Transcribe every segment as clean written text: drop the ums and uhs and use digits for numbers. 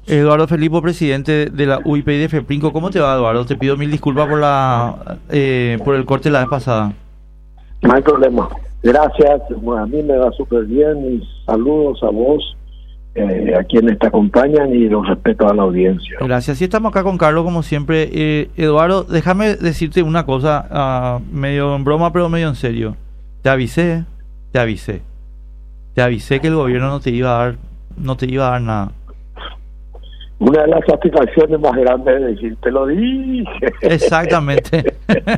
Eduardo Felipo, presidente de la UIP y de FEPRINCO. ¿Cómo te va, Eduardo? Te pido mil disculpas por el corte la vez pasada. No hay problema. Gracias. Bueno, a mí me va súper bien. Mis saludos a vos, a quienes te acompañan, y los respeto a la audiencia. Gracias. Sí, estamos acá con Carlos, como siempre. Eduardo, déjame decirte una cosa, medio en broma, pero medio en serio. Te avisé que el gobierno no te iba a dar nada. Una de las satisfacciones más grandes es decir, te lo dije. Exactamente.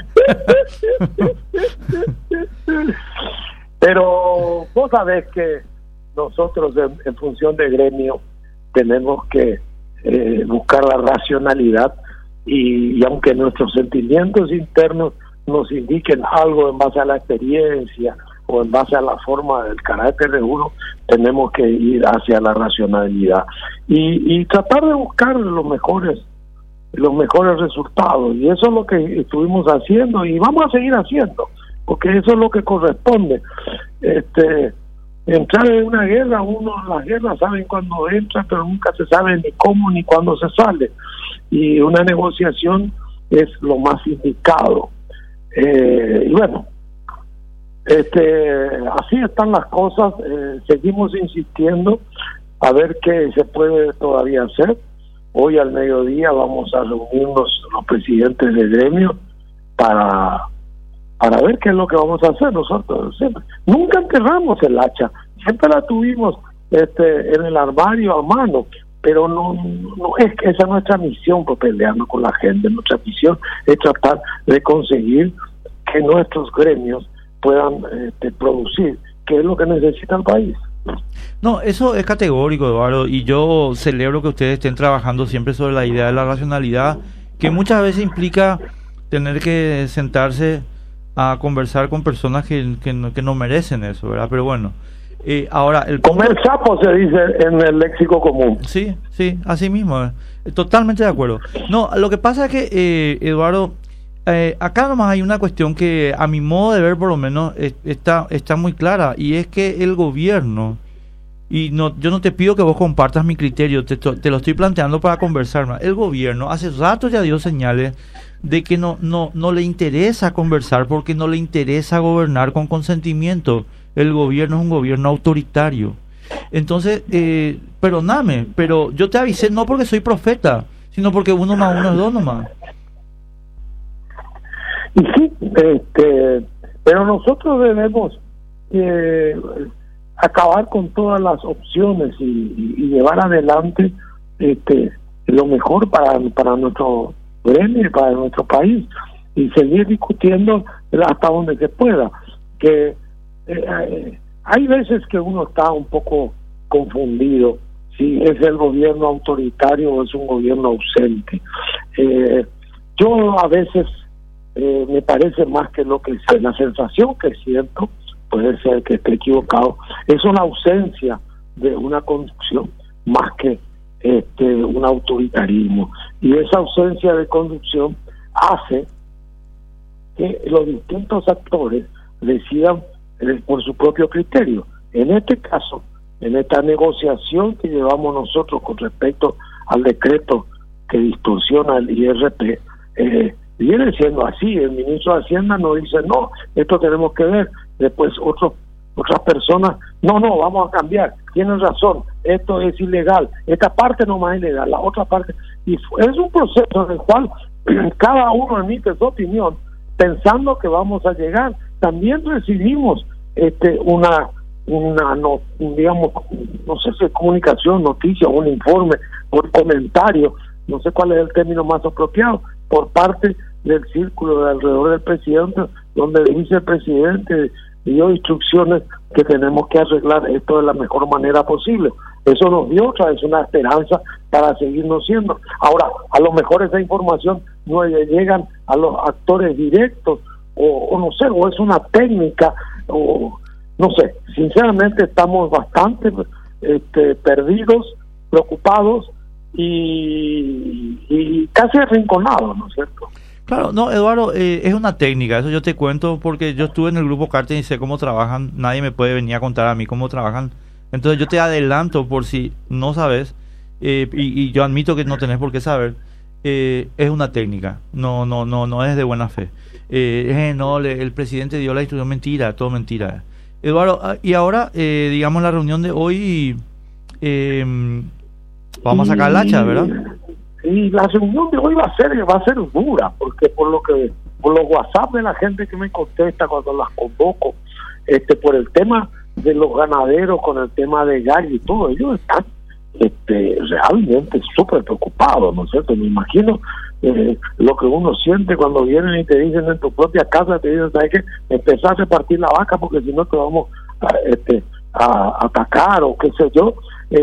Pero vos sabés que nosotros en función de gremio tenemos que buscar la racionalidad y aunque nuestros sentimientos internos nos indiquen algo en base a la experiencia o en base a la forma del carácter de uno, tenemos que ir hacia la racionalidad y tratar de buscar los mejores resultados, y eso es lo que estuvimos haciendo y vamos a seguir haciendo, porque eso es lo que corresponde. Entrar en una guerra, las guerras saben cuándo entra, pero nunca se sabe ni cómo ni cuándo se sale, y una negociación es lo más indicado. Y bueno, así están las cosas. Seguimos insistiendo a ver qué se puede todavía hacer. Hoy al mediodía vamos a reunirnos los presidentes del gremio para ver qué es lo que vamos a hacer. Nosotros siempre nunca enterramos el hacha, siempre la tuvimos en el armario a mano, pero no es que esa es nuestra misión, por pelearnos con la gente. Nuestra misión es tratar de conseguir que nuestros gremios puedan producir, que es lo que necesita el país. No, eso es categórico, Eduardo, y yo celebro que ustedes estén trabajando siempre sobre la idea de la racionalidad, que muchas veces implica tener que sentarse a conversar con personas que no merecen eso, ¿verdad? Pero bueno, ahora... Comer sapo se dice en el léxico común. Sí, así mismo, totalmente de acuerdo. No, lo que pasa es que, Eduardo, acá nomás hay una cuestión que a mi modo de ver por lo menos está muy clara, y es que el gobierno, y yo no te pido que vos compartas mi criterio, te lo estoy planteando para conversar más. El gobierno hace rato ya dio señales de que no le interesa conversar, porque no le interesa gobernar con consentimiento. El gobierno es un gobierno autoritario. Entonces, perdóname, pero yo te avisé no porque soy profeta, sino porque 1 más 1 es 2 nomás. Y sí, pero nosotros debemos acabar con todas las opciones y llevar adelante lo mejor para nuestro gremio y para nuestro país, y seguir discutiendo hasta donde se pueda. Que hay veces que uno está un poco confundido si es el gobierno autoritario o es un gobierno ausente. Yo a veces me parece más que lo que es la sensación que siento, puede ser que esté equivocado, es una ausencia de una conducción más que un autoritarismo, y esa ausencia de conducción hace que los distintos actores decidan por su propio criterio. En este caso, en esta negociación que llevamos nosotros con respecto al decreto que distorsiona el IRP, viene siendo así. El ministro de Hacienda nos dice, no, esto tenemos que ver. Después otras personas, no, vamos a cambiar, tienen razón, esto es ilegal, esta parte nomás es ilegal, la otra parte, y es un proceso en el cual cada uno emite su opinión pensando que vamos a llegar. También recibimos digamos, no sé si es comunicación, noticia, un informe, un comentario, no sé cuál es el término más apropiado, por parte del círculo de alrededor del presidente, donde dice el presidente dio instrucciones que tenemos que arreglar esto de la mejor manera posible. Eso nos dio otra vez una esperanza para seguirnos siendo. Ahora, a lo mejor esa información no le llegan a los actores directos, o no sé, o es una técnica, o no sé. Sinceramente estamos bastante perdidos, preocupados y casi arrinconados, ¿no es cierto? Claro, no, Eduardo, es una técnica, eso yo te cuento porque yo estuve en el grupo Carten y sé cómo trabajan, nadie me puede venir a contar a mí cómo trabajan. Entonces yo te adelanto, por si no sabes, y yo admito que no tenés por qué saber, es una técnica, no es de buena fe. El presidente dio la instrucción, mentira, todo mentira. Eduardo, y ahora, digamos, la reunión de hoy, vamos a sacar el hacha, ¿verdad? Y la reunión de hoy va a ser dura, porque por los WhatsApp de la gente que me contesta cuando las convoco, por el tema de los ganaderos, con el tema de gallo y todo, ellos están realmente súper preocupados, ¿no es cierto? Me imagino lo que uno siente cuando vienen y te dicen en tu propia casa, te dicen, ¿sabes qué? Empezar a repartir la vaca porque si no te vamos a atacar o qué sé yo.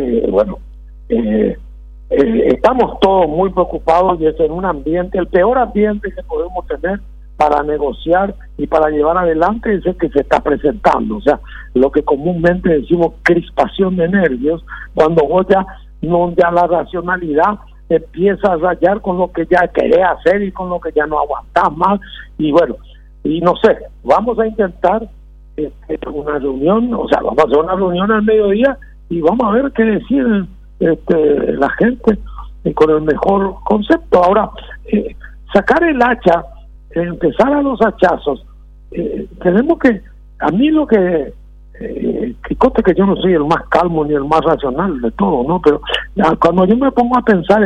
Estamos todos muy preocupados y es en un ambiente, el peor ambiente que podemos tener para negociar y para llevar adelante es el que se está presentando, o sea, lo que comúnmente decimos crispación de nervios, cuando vos ya la racionalidad empieza a rayar con lo que ya querés hacer y con lo que ya no aguantás más, y bueno, y no sé, vamos a intentar una reunión, o sea, vamos a hacer una reunión al mediodía y vamos a ver qué deciden la gente con el mejor concepto. Ahora, sacar el hacha, empezar a los hachazos, tenemos que, a mí lo que conste que yo no soy el más calmo ni el más racional de todo, ¿no? Pero cuando yo me pongo a pensar,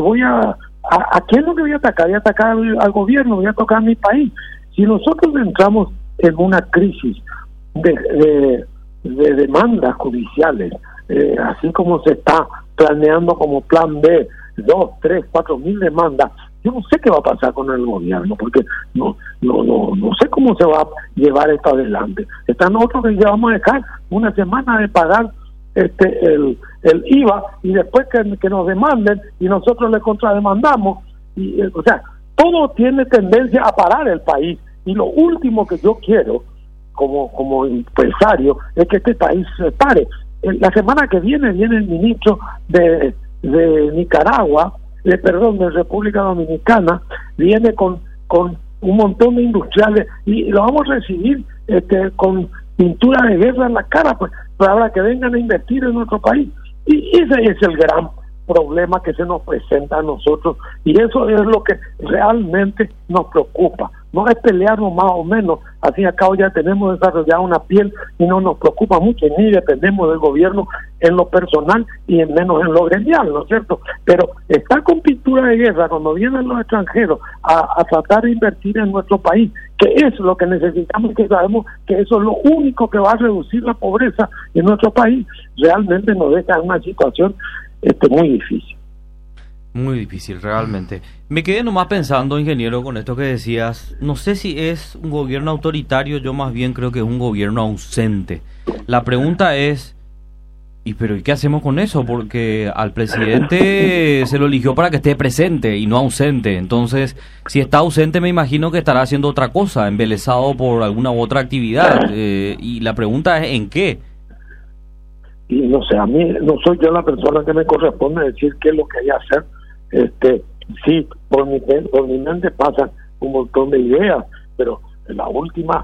¿a quién es lo que voy a atacar? Voy a atacar al gobierno, voy a atacar a mi país. Si nosotros entramos en una crisis de demandas judiciales, así como se está planeando como plan B, 2, 3, 4 mil demandas, yo no sé qué va a pasar con el gobierno, porque no sé cómo se va a llevar esto adelante. Están otros que ya vamos a dejar una semana de pagar el IVA y después que nos demanden y nosotros le contrademandamos, y o sea, todo tiene tendencia a parar el país, y lo último que yo quiero como empresario es que este país se pare. La semana que viene el ministro de Nicaragua, de República Dominicana, viene con un montón de industriales y lo vamos a recibir con pintura de guerra en la cara, pues para que vengan a invertir en nuestro país. Y ese es el gran problema que se nos presenta a nosotros, y eso es lo que realmente nos preocupa. No es pelearnos más o menos, al fin y al cabo ya tenemos desarrollada una piel y no nos preocupa mucho, ni dependemos del gobierno en lo personal y en menos en lo gremial, ¿no es cierto? Pero estar con pintura de guerra cuando vienen los extranjeros a tratar de invertir en nuestro país, que es lo que necesitamos, que sabemos que eso es lo único que va a reducir la pobreza en nuestro país, realmente nos deja en una situación muy difícil. Muy difícil, realmente. Me quedé nomás pensando, ingeniero, con esto que decías. No sé si es un gobierno autoritario, yo más bien creo que es un gobierno ausente. La pregunta es, ¿y qué hacemos con eso? Porque al presidente se lo eligió para que esté presente y no ausente. Entonces, si está ausente, me imagino que estará haciendo otra cosa, embelesado por alguna u otra actividad. Y la pregunta es, ¿en qué? Y no sé, a mí no soy yo la persona que me corresponde decir qué es lo que hay que hacer. Sí, por mi mente pasan un montón de ideas, pero la última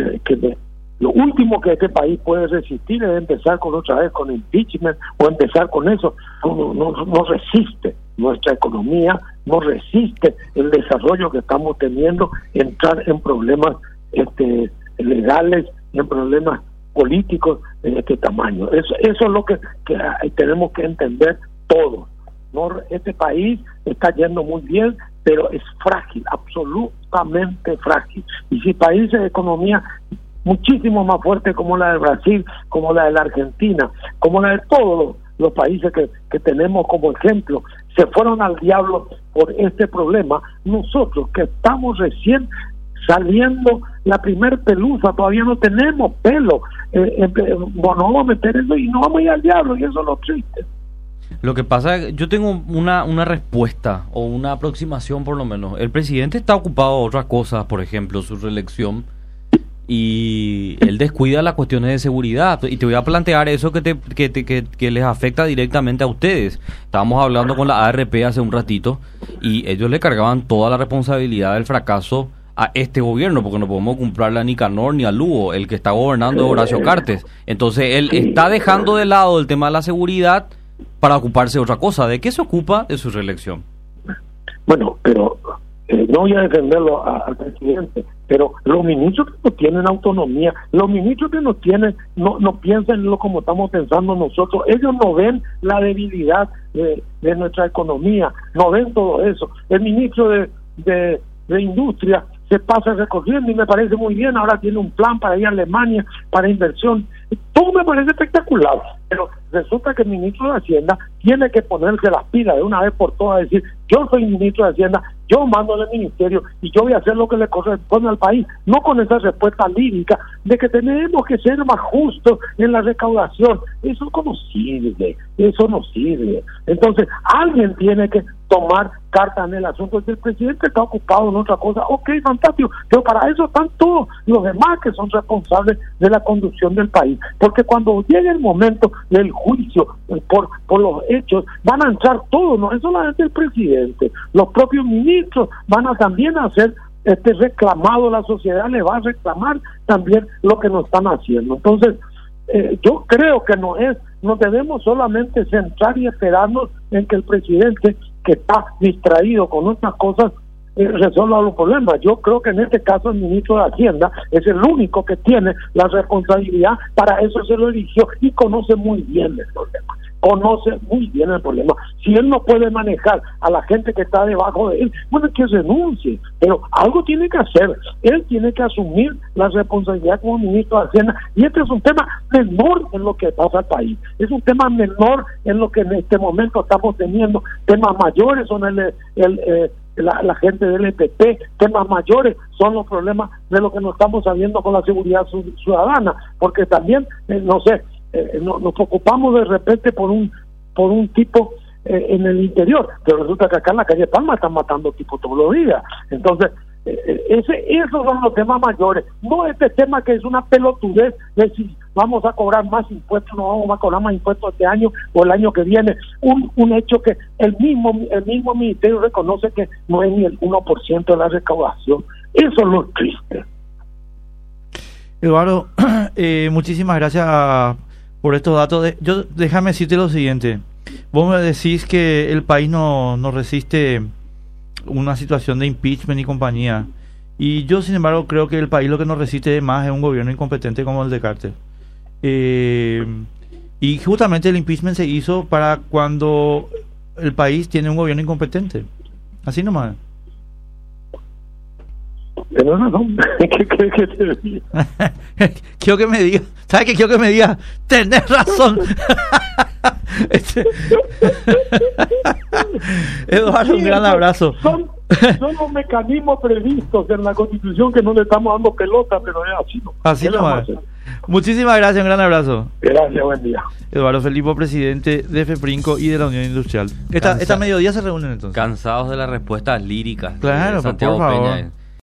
lo último que este país puede resistir es empezar con otra vez con impeachment o empezar con eso. No resiste nuestra economía, no resiste el desarrollo que estamos teniendo, entrar en problemas legales, en problemas políticos de este tamaño. Eso es lo que tenemos que entender todos. Este país está yendo muy bien, pero es frágil, absolutamente frágil. Y si países de economía muchísimo más fuertes como la de Brasil, como la de la Argentina, como la de todos los países que tenemos como ejemplo, se fueron al diablo por este problema, nosotros que estamos recién saliendo la primer pelusa, todavía no tenemos pelo, vamos a meter eso y no vamos a ir al diablo, y eso es lo triste. Lo que pasa es que yo tengo una respuesta o una aproximación, por lo menos. El presidente está ocupado en otras cosas, por ejemplo, su reelección, y él descuida las cuestiones de seguridad. Y te voy a plantear eso que les afecta directamente a ustedes. Estábamos hablando con la ARP hace un ratito y ellos le cargaban toda la responsabilidad del fracaso a este gobierno, porque no podemos comprarle a Nicanor ni a Lugo, el que está gobernando es Horacio Cartes. Entonces él está dejando de lado el tema de la seguridad para ocuparse de otra cosa. ¿De qué se ocupa? De su reelección. Bueno, pero no voy a defenderlo al presidente, pero los ministros que no tienen autonomía, los ministros que no tienen, no piensan en lo como estamos pensando nosotros, ellos no ven la debilidad de nuestra economía, no ven todo eso. El ministro de Industria se pasa recorriendo y me parece muy bien, ahora tiene un plan para ir a Alemania para inversión, todo me parece espectacular, pero resulta que el ministro de Hacienda tiene que ponerse las pilas de una vez por todas, decir, yo soy ministro de Hacienda, yo mando en el ministerio y yo voy a hacer lo que le corresponde al país, no con esa respuesta lírica de que tenemos que ser más justos en la recaudación. Eso no sirve, eso no sirve. Entonces, alguien tiene que tomar carta en el asunto. Si el presidente está ocupado en otra cosa, ok, fantástico, pero para eso están todos los demás que son responsables de la conducción del país, porque cuando llegue el momento del juicio por los hechos, van a entrar todos, no es solamente el presidente, los propios ministros van a también hacer reclamado, la sociedad le va a reclamar también lo que nos están haciendo. Entonces, yo creo que no debemos solamente centrar y esperarnos en que el presidente, que está distraído con otras cosas, resuelva los problemas. Yo creo que en este caso el ministro de Hacienda es el único que tiene la responsabilidad, para eso se lo eligió y conoce muy bien el problema. Si él no puede manejar a la gente que está debajo de él, bueno, que renuncie, pero algo tiene que hacer. Él tiene que asumir la responsabilidad como ministro de Hacienda, y este es un tema menor en lo que pasa al país, es un tema menor en lo que en este momento estamos teniendo. Temas mayores son la gente del EPP, temas mayores son los problemas de lo que nos estamos sabiendo con la seguridad ciudadana, porque también, nos preocupamos de repente por un tipo en el interior, pero resulta que acá en la calle Palma están matando tipos todos los días. Entonces, esos son los temas mayores, no este tema que es una pelotudez de si vamos a cobrar más impuestos, no vamos a cobrar más impuestos este año o el año que viene, un hecho que el mismo ministerio reconoce que no es ni el 1% de la recaudación. Eso es lo triste. Eduardo, muchísimas gracias por estos datos. Déjame decirte lo siguiente. Vos me decís que el país no resiste una situación de impeachment y compañía, y yo sin embargo creo que el país lo que nos resiste más es un gobierno incompetente como el de Carter, y justamente el impeachment se hizo para cuando el país tiene un gobierno incompetente, así nomás. Pero no, ¿qué crees que te diga? Quiero que me diga, ¿sabes qué quiero que me diga? Tenés razón. Eduardo, un gran abrazo. Son los mecanismos previstos en la Constitución que no le estamos dando pelota, pero es así, ¿no? Así nomás. Muchísimas gracias, un gran abrazo. Gracias, buen día. Eduardo Felipo, presidente de FEPRINCO y de la Unión Industrial. Esta mediodía se reúnen entonces. Cansados de las respuestas líricas. Claro, de Santiago por favor. Peña.